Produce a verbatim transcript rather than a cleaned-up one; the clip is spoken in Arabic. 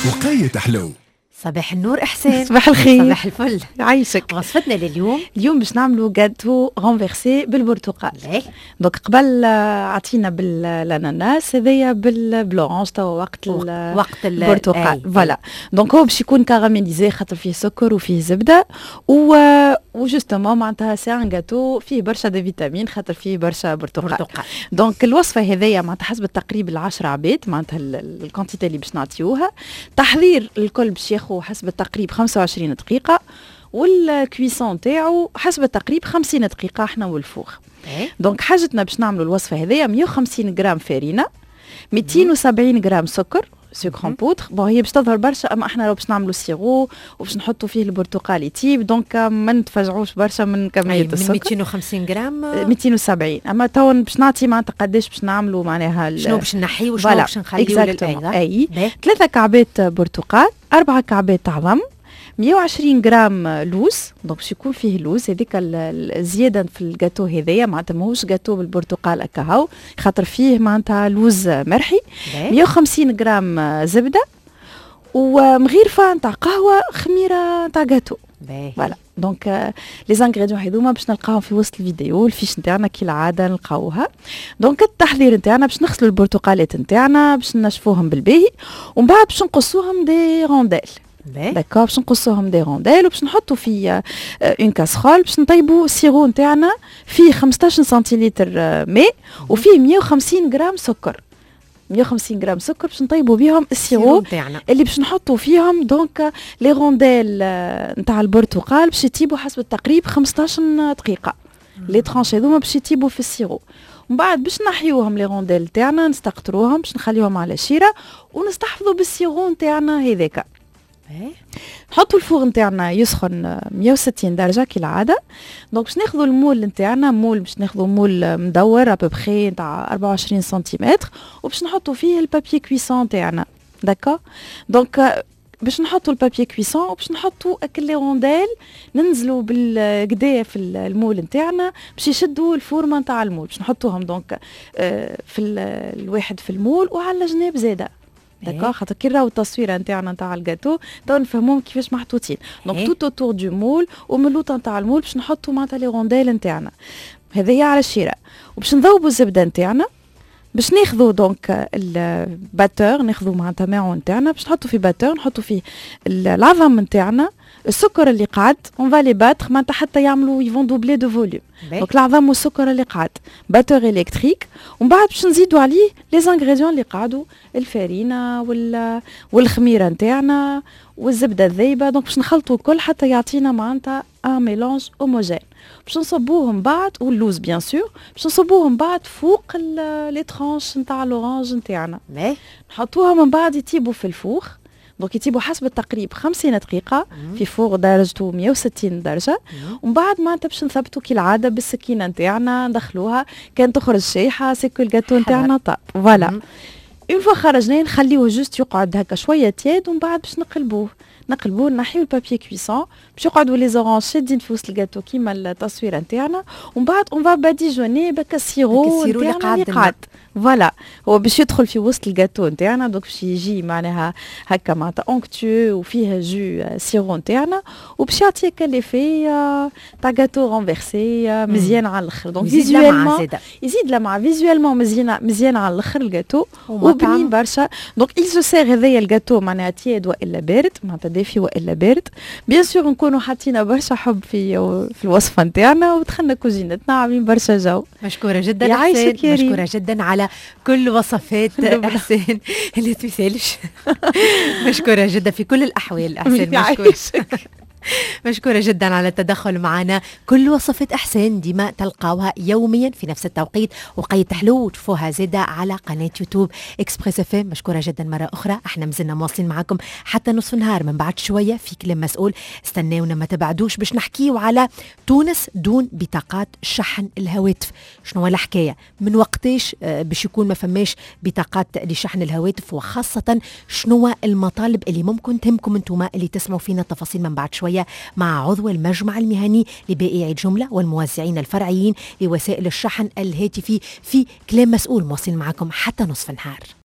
وقاية حلو. صباح النور إحسان. صباح الخير. صباح الفل. عايشك. وصفتنا لليوم اليوم باش نعملوا جاتو رونفيرسي بالبرتقال. ليه؟ دونك قبل عطينا بالاناناس، هذايا بالبلورانج توا وقت وقت البرتقال. فوالا دونك هو باش يكون كاراميليزي خاطر فيه سكر وفيه زبده و وجوستومون معناتها سي ان جاتو فيه برشا دي فيتامين خاطر فيه برشا برتقال. برتقال. دونك الوصفه هذيا معناتها حسب التقريب العشرة عباد معناتها الكونتيتي اللي باش نعطيوها. تحضير الكل باش ياخذ حسب التقريب خمسة وعشرين دقيقه، والكويسون تاعو حسب التقريب خمسين دقيقه احنا والفوخ. دونك حاجتنا باش نعملوا الوصفه هذيا مية وخمسين غرام فارينه، مئتين وسبعين غرام سكر سكر بودر. بون هي باش تظهر برشا، اما احنا لو باش نعملوا سيرو وباش نحطوا فيه البرتقال يطيب، دونك ما نتفاجعوش برشا من كميه السكر. مئتين وخمسين غرام مئتين وسبعين. اما تو باش نعطي معناتها قداش باش نعملوا معناها شنو باش نحيو وشنو باش نخليو للأيضا. اي ثلاثه كعبات برتقال، اربعه كعبات عظم، مية وعشرين غرام لوز. دونك باش يكون فيه لوز، هذيك الزياده في الجاتو هذايا معناتها ماهوش جاتو بالبرتقال هكاهو خاطر فيه معناتها لوز مرحي. مية وخمسين غرام زبده، ومغيرفه نتاع قهوه، خميره نتاع جاتو. فوالا دونك لي زانغريديون هذوما باش نلقاهم في وسط الفيديو. الفيش نتاعنا كالعاده نلقاوها. دونك التحضير نتاعنا باش نغسلوا البرتقالات نتاعنا باش نشفوهم بالباهي، ومن بعد باش نقصوهم دي رونديل. داكور باش نقصوهم دي رونديل وباش نحطوا في اون كاسرول باش نطيبوا السيرو نتاعنا فيه خمسطاش سنتيلتر ماء وفيه مية وخمسين غرام سكر. مية وخمسين غرام سكر باش نطيبوا بهم السيرو اللي باش نحطوا فيهم دونك لي رونديل نتاع البرتقال باش يطيبوا حسب التقريب خمسطاش دقيقه. لي ترانش هذوما باش يطيبوا في السيرو، ومن بعد باش نحيوهم لي رونديل تاعنا نستقطروهم باش نخليوهم على شيره ونستحفظوا بالسيرو نتاعنا هذاك. نحطوا الفوغ نتاعنا يسخن مية وستين درجه كالعاده. دونك باش ناخذوا المول نتاعنا، مول باش ناخذوا مول مدور ابوبخي نتاع أربعة وعشرين سنتيمتر، وباش نحطوا فيه البابي كويسون تاعنا. داكا دونك باش نحطوا البابي كويسون وباش نحطوا اكل لي رونديل ننزلوا بالقدا في المول نتاعنا باش يشدوا الفورمه نتاع المول. باش نحطوهم دونك في الواحد في المول وعلى جناب زاده. داكوغ خاطر كي راهو التصويره نتاعنا نتاع الجاتو تو نفهموهم كيفاش محطوطين. دونك توت اوتور دو مول ومن اللوطه نتاع المول باش نحطوا معناتها لي رونديل نتاعنا هذيا على الشيره، وباش نذوبوا الزبده نتاعنا. باش ناخذوا دونك الباتور، ناخذوا معناتها ماعون نتاعنا باش نحطوا في باتور، نحطوا فيه العظم نتاعنا، السكر اللي قعد اون فالي باتر معناتها حتى يعملوا يفون دوبلي دو فوليوم. دونك العظم والسكر اللي قعد باتور الكتريك، ومن بعد باش نزيدوا عليه لي زانغريديون اللي قعدوا، الفارينه وال والخميره نتاعنا والزبده الذايبه. دونك باش نخلطوا الكل حتى يعطينا معناتها ان ميلونج هوموجين. باش نصبوهم بعد واللوز بيان سور باش نصبوهم بعد فوق لي ترانش نتاع لورانج نتاعنا. نحطوها من بعد يطيبوا في الفوخ. دونك يطيبوا حسب التقريب خمسين دقيقه في فوق درجته مية وستين درجه. ومن بعد معناتها باش نثبتوا كالعاده بالسكينه نتاعنا ندخلوها، كان تخرج شايحه سيكو الجاتو نتاعنا طاب. فوالا اون فوا خرجناه نخليوه جوست يقعد هكا شويه تياد، ومن بعد باش نقلبوه نقلبوه نحيو البابي كويسون باش يقعدوا لي زورانج شادين في وسط الجاتو كيما التصويره نتاعنا. ومن بعد اون فا باديجوني بك السيرو نتاعنا اللي قعد. فوالا هو باش يدخل في وسط الجاتو نتاعنا، دونك باش يجي معناها هكا معناتها اونكتو وفيها جو سيرو نتاعنا، وباش يعطيك ليفي تاع جاتو رونفيرسي مزيان على الاخر. دونك فيزوالمون يزيد لمعه فيزوالمون مزيان مزيان على الاخر الجاتو وبنين برشا. دونك il se sert هذايا الجاتو معناها تياد والا بارد، معناتها دافي والا بارد. بيان سور نكونوا حاطين برشا حب في في الوصفه نتاعنا ودخلنا كوزينتنا عاملين برشا جو. مشكوره جدا حسين، مشكوره جدا على كل وصفات احسان اللي تمثالش. مشكوره جدا في كل الاحوال احسان. مشكوره مشكورة جدا على التدخل معنا. كل وصفات أحسان ديما تلقاوها يوميا في نفس التوقيت، وقاية حلو وتشوفوها زادة على قناة يوتيوب إكسبريس اف ام. مشكورة جدا مرة أخرى. احنا مازلنا مواصلين معكم حتى نصف النهار. من بعد شوية في كلام مسؤول، استناونا ما تبعدوش باش نحكيو على تونس دون بطاقات شحن الهواتف. شنو هو الحكاية؟ من وقتاش باش يكون ما فماش بطاقات لشحن الهواتف، وخاصة شنو المطالب اللي ممكن تهمكم انتم اللي تسمعوا فينا. التفاصيل من بعد شوية مع عضو المجمع المهني لبائعي الجملة والموزعين الفرعيين لوسائل الشحن الهاتفي في كلام مسؤول. مواصلين معكم حتى نصف النهار.